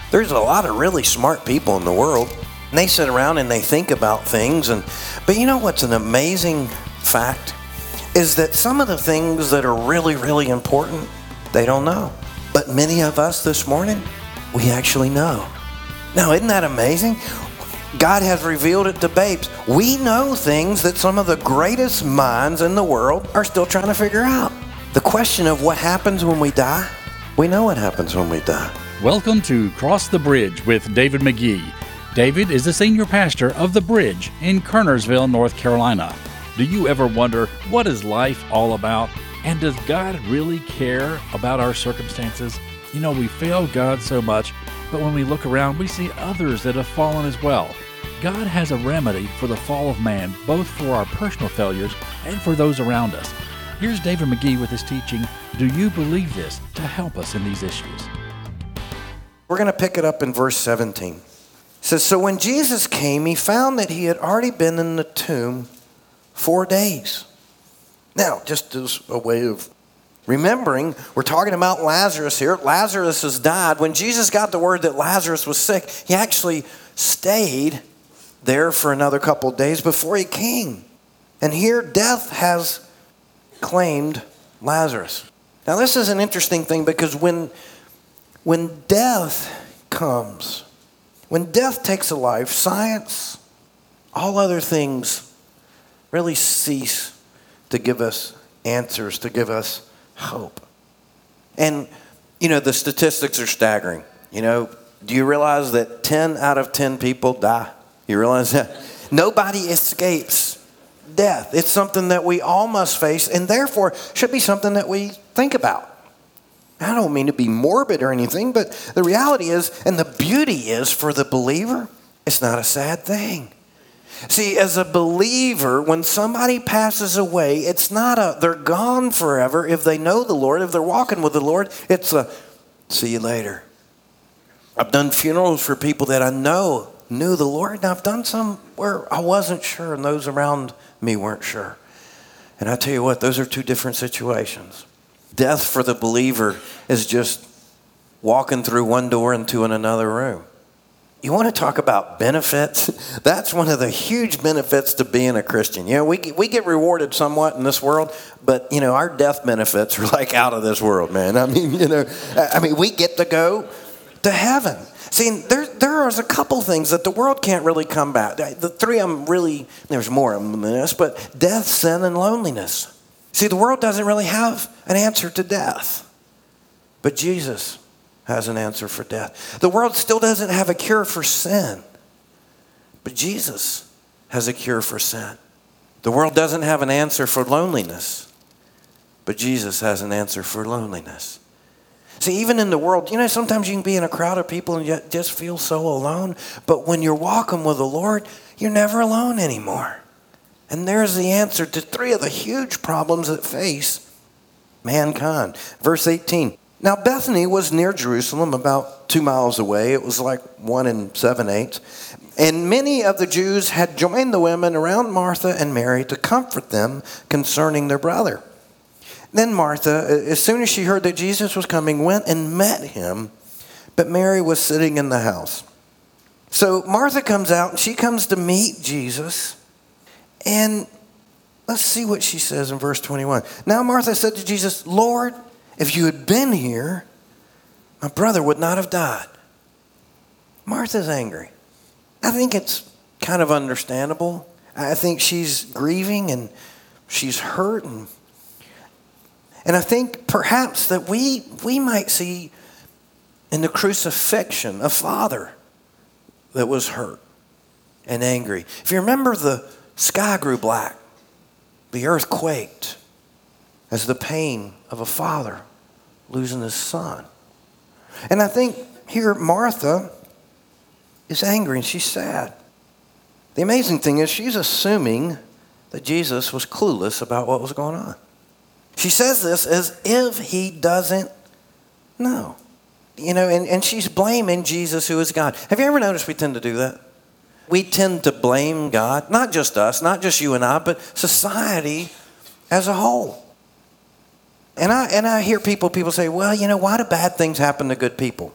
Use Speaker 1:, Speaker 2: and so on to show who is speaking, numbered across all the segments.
Speaker 1: There's a lot of really smart people in the world, and they sit around and they think about things. But you know what's an amazing fact? Is that some of the things that are really, really important, they don't know. But many of us this morning, we actually know. Now, isn't that amazing? God has revealed it to babes. We know things that some of the greatest minds in the world are still trying to figure out. The question of what happens when we die, we know what happens when we die.
Speaker 2: Welcome to Cross the Bridge with David McGee. David is the senior pastor of The Bridge in Kernersville, North Carolina. Do you ever wonder, what is life all about? And does God really care about our circumstances? You know, we fail God so much, but when we look around, we see others that have fallen as well. God has a remedy for the fall of man, both for our personal failures and for those around us. Here's David McGee with his teaching, Do You Believe This?, to help us in these issues.
Speaker 1: We're going to pick it up in verse 17. It says, So when Jesus came, he found that he had already been in the tomb 4 days. Now, just as a way of remembering, we're talking about Lazarus here. Lazarus has died. When Jesus got the word that Lazarus was sick, he actually stayed there for another couple of days before he came. And here, death has claimed Lazarus. Now, this is an interesting thing because when death comes, when death takes a life, science, all other things really cease to give us answers, to give us hope. And, you know, the statistics are staggering. You know, do you realize that 10 out of 10 people die? You realize that? Nobody escapes death. It's something that we all must face and therefore should be something that we think about. I don't mean to be morbid or anything, but the reality is, and the beauty is for the believer, it's not a sad thing. See, as a believer, when somebody passes away, it's not they're gone forever. If they know the Lord, if they're walking with the Lord, it's a see you later. I've done funerals for people that I know knew the Lord, and I've done some where I wasn't sure, and those around me weren't sure. And I tell you what, those are two different situations. Death for the believer is just walking through one door into another room. You want to talk about benefits? That's one of the huge benefits to being a Christian. You know, we get rewarded somewhat in this world, but, you know, our death benefits are like out of this world, man. I mean, you know, we get to go to heaven. See, there is a couple things that the world can't really combat. The three of them really, there's more of them than this, but death, sin, and loneliness. See, the world doesn't really have an answer to death, but Jesus has an answer for death. The world still doesn't have a cure for sin, but Jesus has a cure for sin. The world doesn't have an answer for loneliness, but Jesus has an answer for loneliness. See, even in the world, you know, sometimes you can be in a crowd of people and yet just feel so alone, but when you're walking with the Lord, you're never alone anymore. And there's the answer to three of the huge problems that face mankind. Verse 18. Now Bethany was near Jerusalem, about 2 miles away. It was like 1 7/8. And many of the Jews had joined the women around Martha and Mary to comfort them concerning their brother. Then Martha, as soon as she heard that Jesus was coming, went and met him, but Mary was sitting in the house. So Martha comes out and she comes to meet Jesus. And let's see what she says in verse 21. Now Martha said to Jesus, Lord, if you had been here, my brother would not have died. Martha's angry. I think it's kind of understandable. I think she's grieving and she's hurt. And I think perhaps that we might see in the crucifixion a father that was hurt and angry. If you remember, the sky grew black. The earth quaked as the pain of a father losing his son. And I think here Martha is angry and she's sad. The amazing thing is she's assuming that Jesus was clueless about what was going on. She says this as if he doesn't know. You know, and she's blaming Jesus, who is God. Have you ever noticed we tend to do that? We tend to blame God, not just us, not just you and I, but society as a whole. And I hear people say, well, you know, why do bad things happen to good people?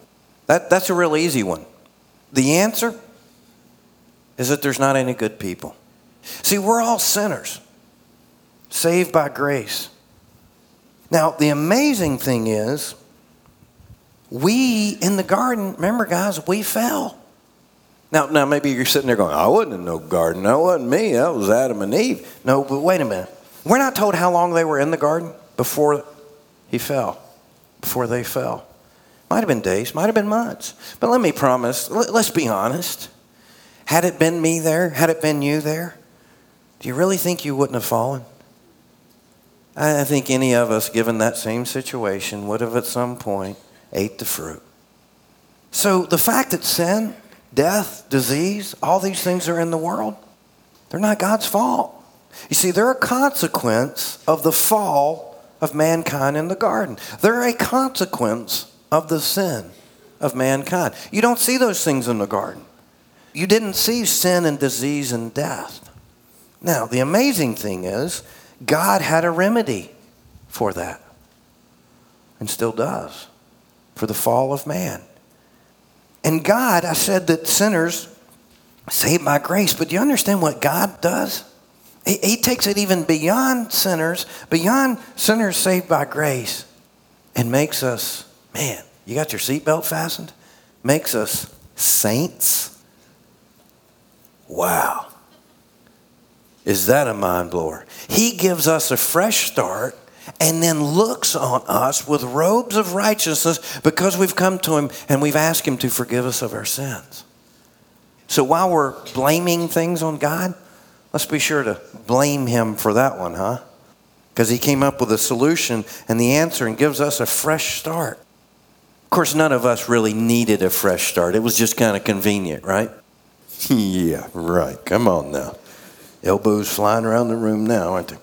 Speaker 1: That's a real easy one. The answer is that there's not any good people. See, we're all sinners, saved by grace. Now, the amazing thing is, we in the garden, remember guys, we fell. Now maybe you're sitting there going, I wasn't in no garden. That wasn't me. That was Adam and Eve. No, but wait a minute. We're not told how long they were in the garden before he fell, before they fell. Might have been days, might have been months. But let me promise, let's be honest. Had it been me there, had it been you there, do you really think you wouldn't have fallen? I think any of us, given that same situation, would have at some point ate the fruit. So the fact that sin, death, disease, all these things are in the world, they're not God's fault. You see, they're a consequence of the fall of mankind in the garden. They're a consequence of the sin of mankind. You don't see those things in the garden. You didn't see sin and disease and death. Now, the amazing thing is, God had a remedy for that, and still does, for the fall of man. And God, I said that sinners saved by grace, but do you understand what God does? He takes it even beyond sinners saved by grace, and makes us, man, you got your seatbelt fastened? Makes us saints. Wow. Is that a mind blower? He gives us a fresh start and then looks on us with robes of righteousness because we've come to him and we've asked him to forgive us of our sins. So while we're blaming things on God, let's be sure to blame him for that one, huh? Because he came up with a solution and the answer and gives us a fresh start. Of course, none of us really needed a fresh start. It was just kind of convenient, right? Yeah, right. Come on now. Elbows flying around the room now, aren't they?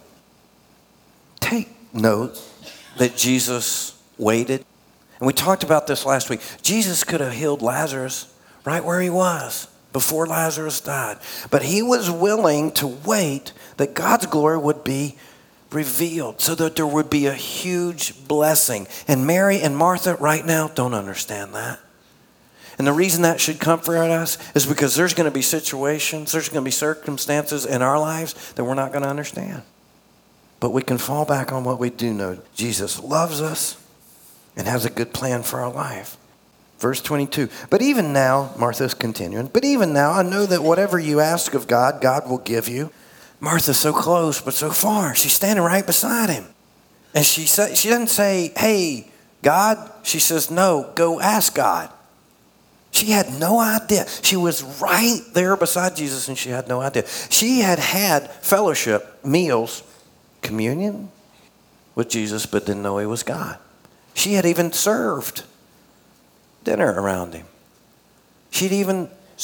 Speaker 1: Take note that Jesus waited. And we talked about this last week. Jesus could have healed Lazarus right where he was before Lazarus died. But he was willing to wait that God's glory would be revealed so that there would be a huge blessing. And Mary and Martha right now don't understand that. And the reason that should comfort us is because there's going to be situations, there's going to be circumstances in our lives that we're not going to understand. But we can fall back on what we do know. Jesus loves us and has a good plan for our life. Verse 22, but even now, Martha's continuing, but even now I know that whatever you ask of God, God will give you. Martha's so close but so far. She's standing right beside him. And she doesn't say, hey, God. She says, no, go ask God. She had no idea. She was right there beside Jesus and she had no idea. She had fellowship, meals, communion with Jesus, but didn't know he was God. She had even served dinner around him. She'd even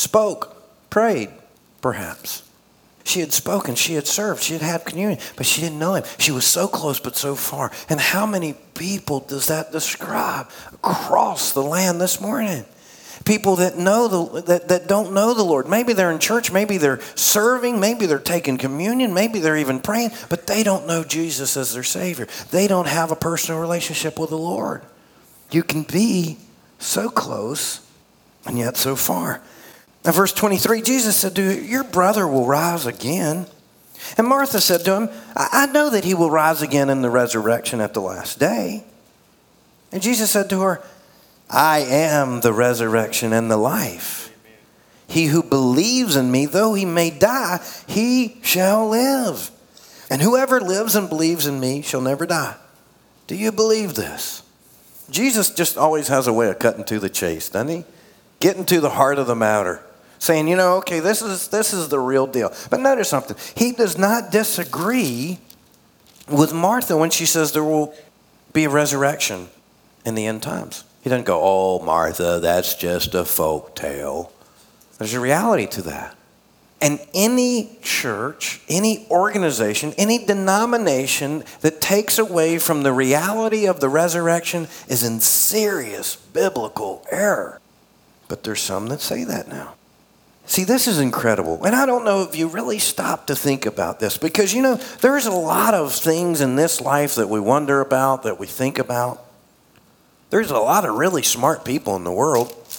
Speaker 1: prayed, perhaps. She had spoken, she had served, she had had communion, but she didn't know him. She was so close but so far. And how many people does that describe across the land this morning? People that that don't know the Lord. Maybe they're in church, maybe they're serving, maybe they're taking communion, maybe they're even praying, but they don't know Jesus as their Savior. They don't have a personal relationship with the Lord. You can be so close and yet so far. Now, verse 23, Jesus said to her, your brother will rise again. And Martha said to him, I know that he will rise again in the resurrection at the last day. And Jesus said to her, I am the resurrection and the life. Amen. He who believes in me, though he may die, he shall live. And whoever lives and believes in me shall never die. Do you believe this? Jesus just always has a way of cutting to the chase, doesn't he? Getting to the heart of the matter. Saying, okay, this is the real deal. But notice something. He does not disagree with Martha when she says there will be a resurrection in the end times. He doesn't go, oh, Martha, that's just a folk tale. There's a reality to that. And any church, any organization, any denomination that takes away from the reality of the resurrection is in serious biblical error. But there's some that say that now. See, this is incredible. And I don't know if you really stop to think about this because, there's a lot of things in this life that we wonder about, that we think about. There's a lot of really smart people in the world.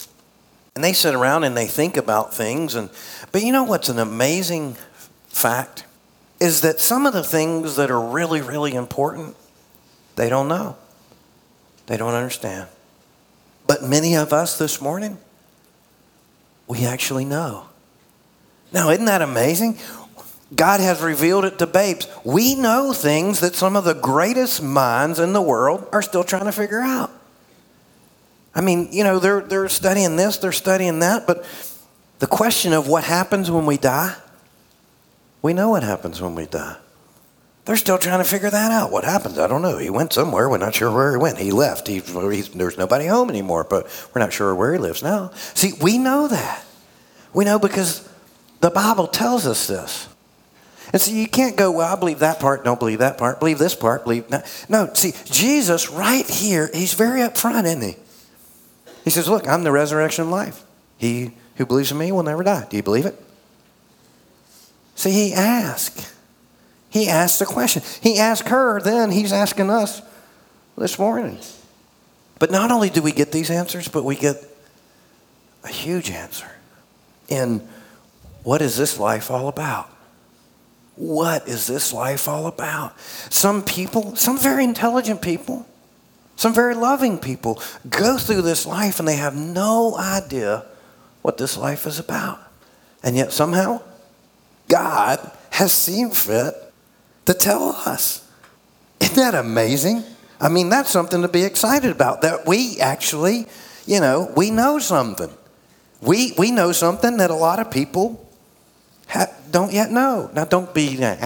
Speaker 1: And they sit around and they think about things. But you know what's an amazing fact? Is that some of the things that are really, really important, they don't know. They don't understand. But many of us this morning, we actually know. Now, isn't that amazing? God has revealed it to babes. We know things that some of the greatest minds in the world are still trying to figure out. I mean, you know, they're studying this, they're studying that, but the question of what happens when we die, we know what happens when we die. They're still trying to figure that out. What happens? I don't know. He went somewhere. We're not sure where he went. He left. There's nobody home anymore, but we're not sure where he lives now. See, we know that. We know because the Bible tells us this. And so you can't go, well, I believe that part, don't believe that part, believe this part, believe that. No, see, Jesus right here, he's very upfront, isn't he? He says, look, I'm the resurrection of life. He who believes in me will never die. Do you believe it? See, he asked. He asked the question. He asked her, then he's asking us this morning. But not only do we get these answers, but we get a huge answer. And what is this life all about? What is this life all about? Some people, some very intelligent people, some very loving people go through this life and they have no idea what this life is about. And yet somehow God has seen fit to tell us. Isn't that amazing? I mean, that's something to be excited about, that we actually, we know something. We know something that a lot of people don't yet know. Now, don't be like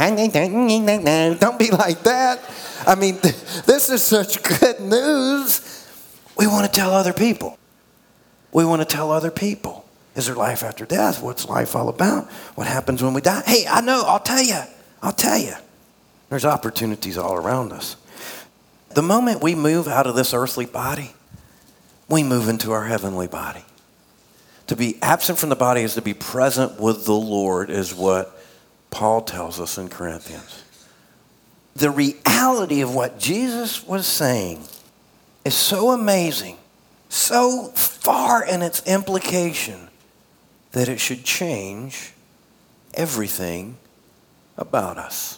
Speaker 1: that. I mean, this is such good news. We want to tell other people. We want to tell other people. Is there life after death? What's life all about? What happens when we die? Hey, I know. I'll tell you. There's opportunities all around us. The moment we move out of this earthly body, we move into our heavenly body. To be absent from the body is to be present with the Lord, is what Paul tells us in Corinthians. The reality of what Jesus was saying is so amazing, so far in its implication, that it should change everything about us.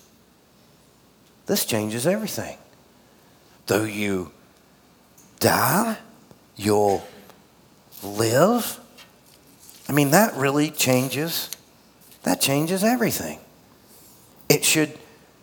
Speaker 1: This changes everything. Though you die, you'll live. I mean, that really changes everything. It should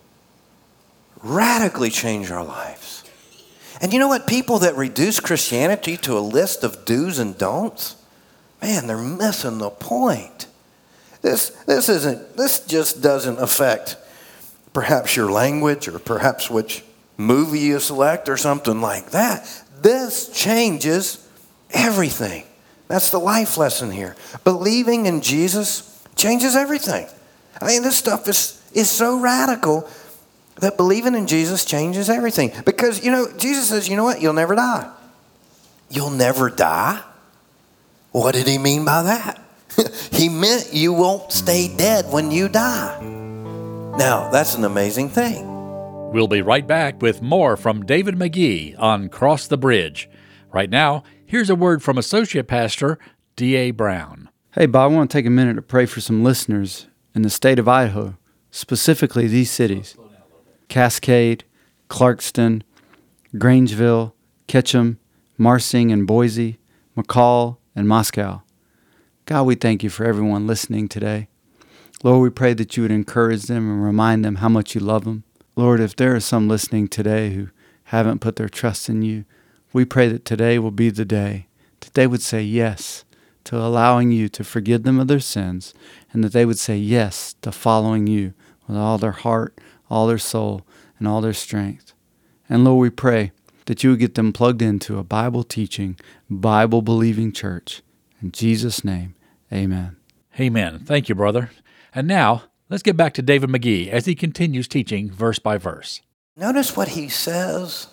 Speaker 1: radically change our lives. And you know what? People that reduce Christianity to a list of do's and don'ts, man, they're missing the point. This just doesn't affect perhaps your language or perhaps which movie you select or something like that. This changes everything. That's the life lesson here. Believing in Jesus changes everything. I mean, this stuff is so radical that believing in Jesus changes everything. Because, Jesus says, you know what? You'll never die. You'll never die? What did he mean by that? He meant you won't stay dead when you die. Now, that's an amazing thing.
Speaker 2: We'll be right back with more from David McGee on Cross the Bridge. Right now, here's a word from Associate Pastor D.A. Brown.
Speaker 3: Hey, Bob, I want to take a minute to pray for some listeners in the state of Idaho, specifically these cities: Cascade, Clarkston, Grangeville, Ketchum, Marsing and Boise, McCall, and Moscow. God, we thank you for everyone listening today. Lord, we pray that you would encourage them and remind them how much you love them. Lord, if there are some listening today who haven't put their trust in you, we pray that today will be the day that they would say yes to allowing you to forgive them of their sins, and that they would say yes to following you with all their heart, all their soul, and all their strength. And Lord, we pray that you would get them plugged into a Bible-teaching, Bible-believing church. In Jesus' name, amen.
Speaker 2: Amen. Thank you, brother. And now, let's get back to David McGee as he continues teaching verse by verse.
Speaker 1: Notice what he says.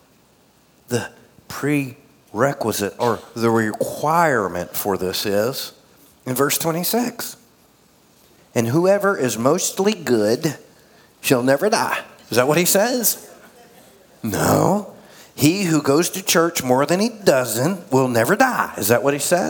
Speaker 1: The prerequisite or the requirement for this is in verse 26. And whoever is mostly good shall never die. Is that what he says? No. He who goes to church more than he doesn't will never die. Is that what he said?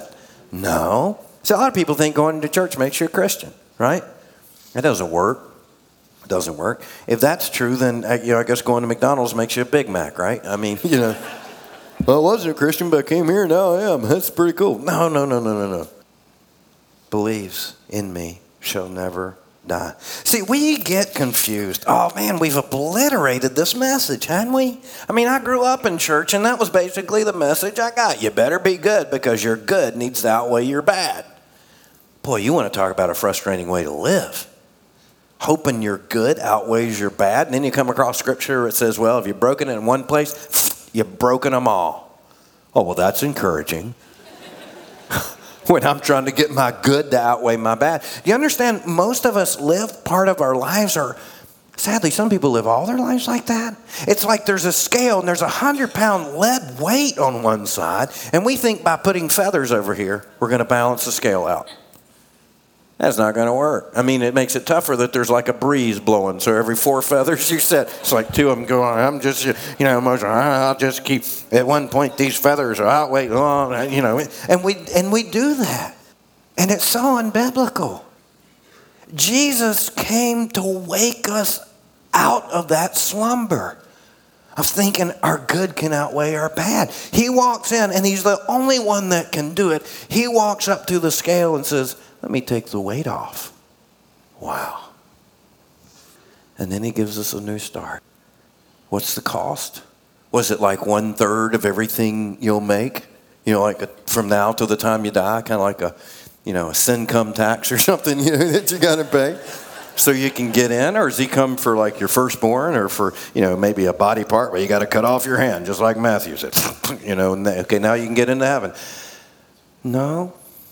Speaker 1: No. See, a lot of people think going to church makes you a Christian, right? It doesn't work. It doesn't work. If that's true, then I guess going to McDonald's makes you a Big Mac, right? I mean, well, I wasn't a Christian, but I came here, now I am. That's pretty cool. No. Believes in me shall never die. See, we get confused. Oh, man, we've obliterated this message, haven't we? I mean, I grew up in church, and that was basically the message I got. You better be good because your good needs to outweigh your bad. Boy, you want to talk about a frustrating way to live. Hoping your good outweighs your bad. And then you come across scripture where it says, well, if you've broken it in one place, you've broken them all. Oh, well, that's encouraging. When I'm trying to get my good to outweigh my bad. Do you understand? Most of us live part of our lives, or sadly, some people live all their lives like that. It's like there's a scale and there's 100-pound lead weight on one side, and we think by putting feathers over here, we're going to balance the scale out. That's not going to work. I mean, it makes it tougher that there's like a breeze blowing. So every 4 feathers you set, it's like 2 of them go on. I'm just, emotional. I'll just keep, at one point, these feathers are outweighed, and we do that. And it's so unbiblical. Jesus came to wake us out of that slumber of thinking our good can outweigh our bad. He walks in, and he's the only one that can do it. He walks up to the scale and says, let me take the weight off. Wow. And then he gives us a new start. What's the cost? Was it like 1/3 of everything you'll make? From now till the time you die, kind of like a income tax or something, that you got to pay so you can get in? Or does he come for like your firstborn, or for, maybe a body part where you got to cut off your hand, just like Matthew said, okay, now you can get into heaven. No.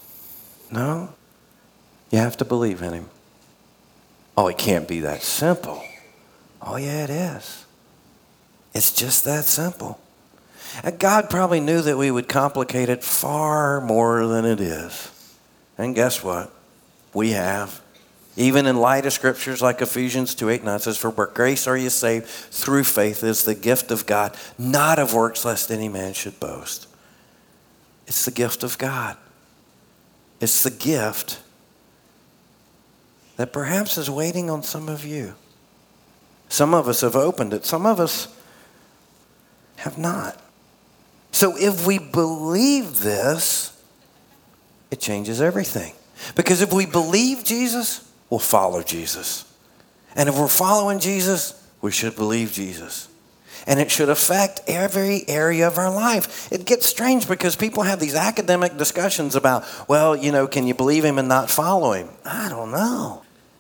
Speaker 1: You have to believe in him. Oh, it can't be that simple. Oh, yeah, it is. It's just that simple. And God probably knew that we would complicate it far more than it is. And guess what? We have. Even in light of scriptures like Ephesians 2:8-9 says, for by grace are you saved through faith, is the gift of God, not of works, lest any man should boast. It's the gift of God. It's the gift that perhaps is waiting on some of you. Some of us have opened it. Some of us have not. So if we believe this, it changes everything. Because if we believe Jesus, we'll follow Jesus. And if we're following Jesus, we should believe Jesus. And it should affect every area of our life. It gets strange because people have these academic discussions about, well, can you believe him and not follow him? I don't know.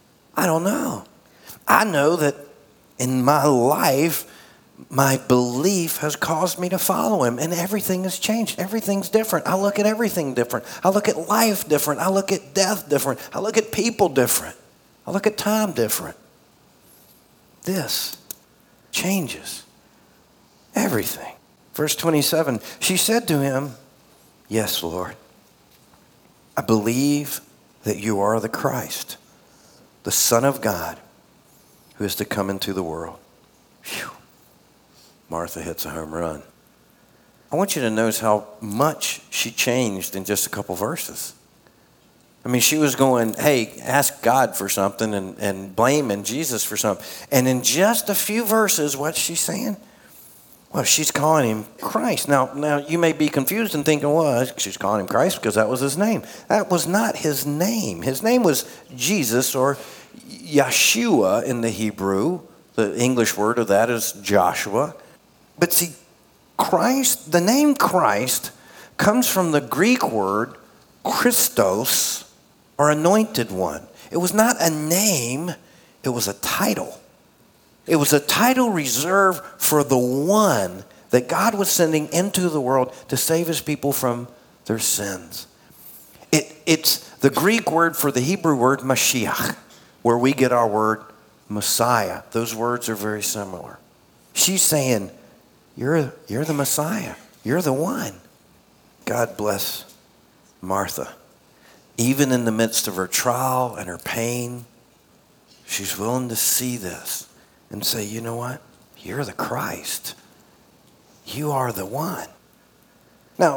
Speaker 1: I know that in my life, my belief has caused me to follow him, and everything has changed. Everything's different. I look at everything different. I look at life different. I look at death different. I look at people different. I look at time different. This changes everything. Verse 27, she said to him, yes, Lord, I believe that you are the Christ, the Son of God, who is to come into the world. Phew. Martha hits a home run. I want you to notice how much she changed in just a couple verses. I mean, she was going, hey, ask God for something and blaming Jesus for something. And in just a few verses, what's she saying? Well, she's calling him Christ. Now you may be confused and thinking, well, she's calling him Christ because that was his name. That was not his name. His name was Jesus, or Yeshua in the Hebrew. The English word of that is Joshua. But see, Christ, the name Christ, comes from the Greek word Christos, or anointed one. It was not a name, it was a title. It was a title reserved for the one that God was sending into the world to save his people from their sins. It's the Greek word for the Hebrew word Mashiach, where we get our word Messiah. Those words are very similar. She's saying, you're the Messiah. You're the one. God bless Martha. Even in the midst of her trial and her pain, she's willing to see this and say, you know what? You're the Christ. You are the one. Now,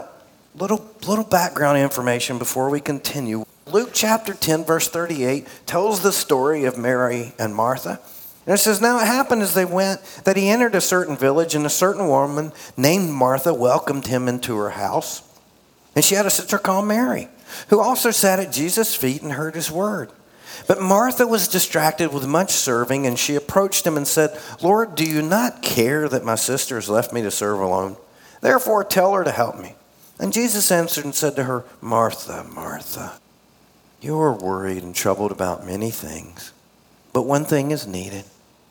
Speaker 1: Little background information before we continue. Luke chapter 10, verse 38 tells the story of Mary and Martha. And it says, now it happened as they went that he entered a certain village, and a certain woman named Martha welcomed him into her house. And she had a sister called Mary, who also sat at Jesus' feet and heard his word. But Martha was distracted with much serving, and she approached him and said, Lord, do you not care that my sister has left me to serve alone? Therefore tell her to help me. And Jesus answered and said to her, Martha, Martha, you are worried and troubled about many things, but one thing is needed.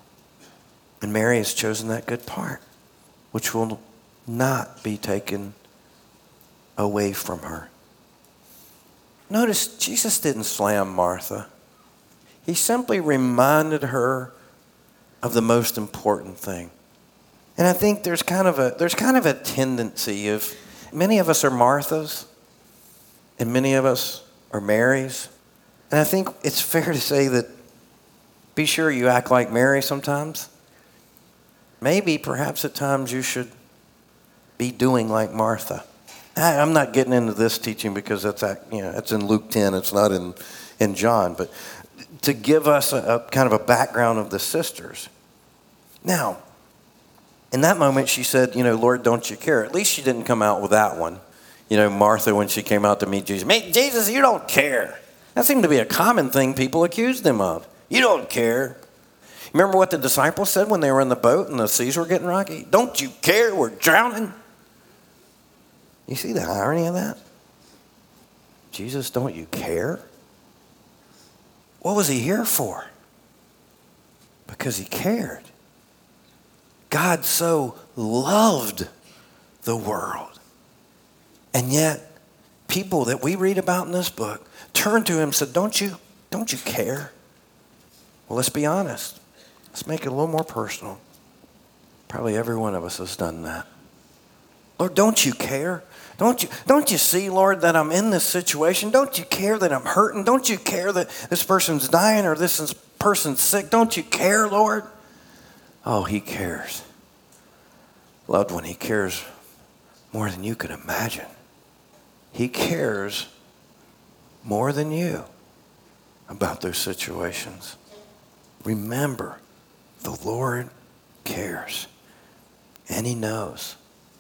Speaker 1: And Mary has chosen that good part, which will not be taken away from her. Notice Jesus didn't slam Martha. He simply reminded her of the most important thing. And I think there's kind of a tendency of many of us are Marthas and many of us are Marys. And I think it's fair to say that be sure you act like Mary sometimes. Maybe perhaps at times you should be doing like Martha. I'm not getting into this teaching because that's in Luke 10. It's not in John. But to give us a kind of a background of the sisters. Now, in that moment, she said, Lord, don't you care? At least she didn't come out with that one. Martha, when she came out to meet Jesus, Jesus, you don't care. That seemed to be a common thing people accused him of. You don't care. Remember what the disciples said when they were in the boat and the seas were getting rocky? Don't you care? We're drowning. You see the irony of that? Jesus, don't you care? What was he here for? Because he cared. God so loved the world. And yet, people that we read about in this book turned to him and said, don't you care? Well, let's be honest. Let's make it a little more personal. Probably every one of us has done that. Lord, don't you care? Don't you see, Lord, that I'm in this situation? Don't you care that I'm hurting? Don't you care that this person's dying or this person's sick? Don't you care, Lord? Oh, he cares. Loved one, he cares more than you can imagine. He cares more than you about those situations. Remember, the Lord cares, and he knows.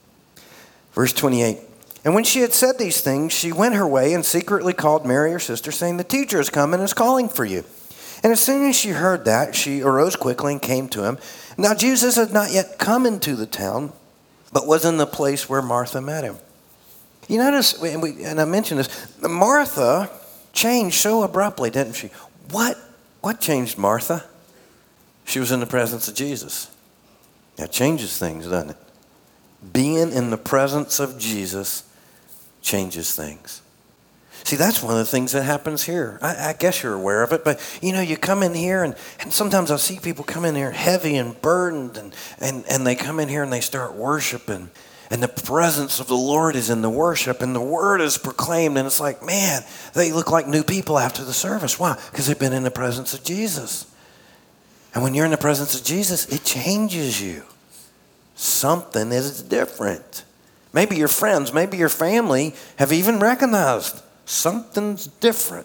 Speaker 1: Verse 28, and when she had said these things, she went her way and secretly called Mary, her sister, saying, the teacher has come and is calling for you. And as soon as she heard that, she arose quickly and came to him. Now Jesus had not yet come into the town, but was in the place where Martha met him. You notice, and I mentioned this, Martha changed so abruptly, didn't she? What changed Martha? She was in the presence of Jesus. That changes things, doesn't it? Being in the presence of Jesus changes things. See, that's one of the things that happens here. I guess you're aware of it, but you come in here and sometimes I see people come in here heavy and burdened and they come in here and they start worshiping. And the presence of the Lord is in the worship and the word is proclaimed. And it's like, man, they look like new people after the service. Why? Because they've been in the presence of Jesus. And when you're in the presence of Jesus, it changes you. Something is different. Maybe your friends, maybe your family have even recognized something's different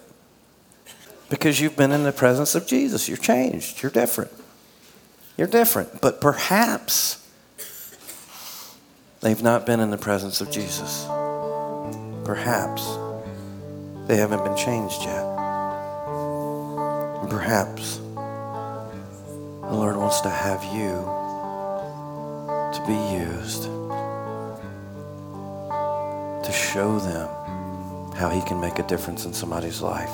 Speaker 1: because you've been in the presence of Jesus. You're changed. You're different. You're different. But perhaps they've not been in the presence of Jesus. Perhaps they haven't been changed yet. And perhaps the Lord wants to have you to be used to show them how he can make a difference in somebody's life.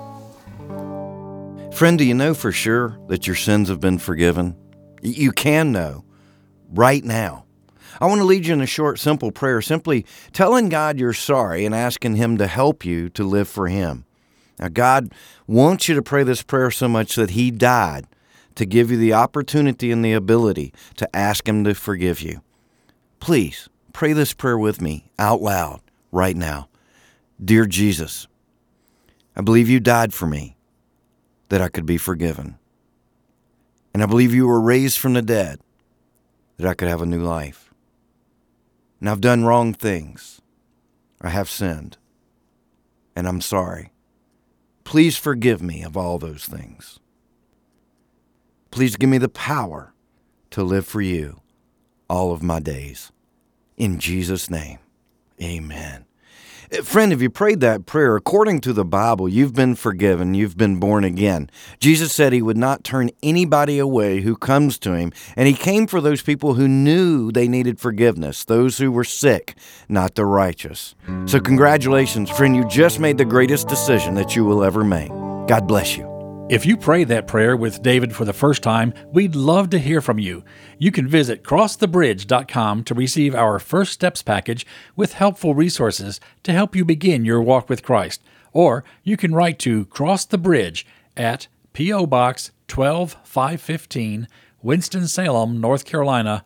Speaker 4: Friend, do you know for sure that your sins have been forgiven? You can know right now. I want to lead you in a short, simple prayer, simply telling God you're sorry and asking him to help you to live for him. Now, God wants you to pray this prayer so much that he died to give you the opportunity and the ability to ask him to forgive you. Please pray this prayer with me out loud right now. Dear Jesus, I believe you died for me that I could be forgiven. And I believe you were raised from the dead that I could have a new life. And I've done wrong things. I have sinned, and I'm sorry. Please forgive me of all those things. Please give me the power to live for you all of my days. In Jesus' name, amen. Friend, if you prayed that prayer, according to the Bible, you've been forgiven, you've been born again. Jesus said he would not turn anybody away who comes to him, and he came for those people who knew they needed forgiveness, those who were sick, not the righteous. So congratulations, friend, you just made the greatest decision that you will ever make. God bless you.
Speaker 2: If you prayed that prayer with David for the first time, we'd love to hear from you. You can visit crossthebridge.com to receive our First Steps package with helpful resources to help you begin your walk with Christ. Or you can write to Cross the Bridge at P.O. Box 12515, Winston-Salem, North Carolina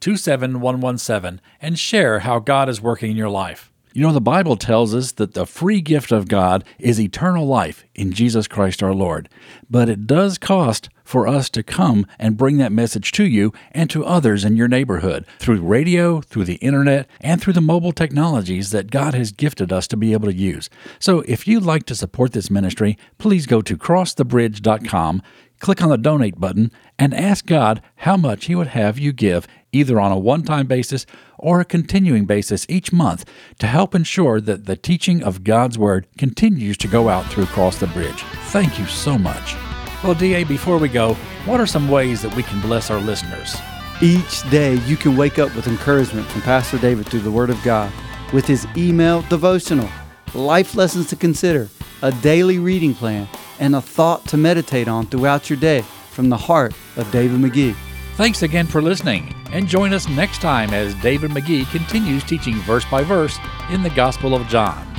Speaker 2: 27117, and share how God is working in your life. You know, the Bible tells us that the free gift of God is eternal life in Jesus Christ our Lord. But it does cost for us to come and bring that message to you and to others in your neighborhood through radio, through the internet, and through the mobile technologies that God has gifted us to be able to use. So if you'd like to support this ministry, please go to crossthebridge.com, click on the donate button, and ask God how much He would have you give, either on a one-time basis or a continuing basis each month, to help ensure that the teaching of God's Word continues to go out through Cross the Bridge. Thank you so much. Well, D.A., before we go, what are some ways that we can bless our listeners?
Speaker 3: Each day you can wake up with encouragement from Pastor David through the Word of God with his email devotional, life lessons to consider, a daily reading plan, and a thought to meditate on throughout your day from the heart of David McGee.
Speaker 2: Thanks again for listening, and join us next time as David McGee continues teaching verse by verse in the Gospel of John.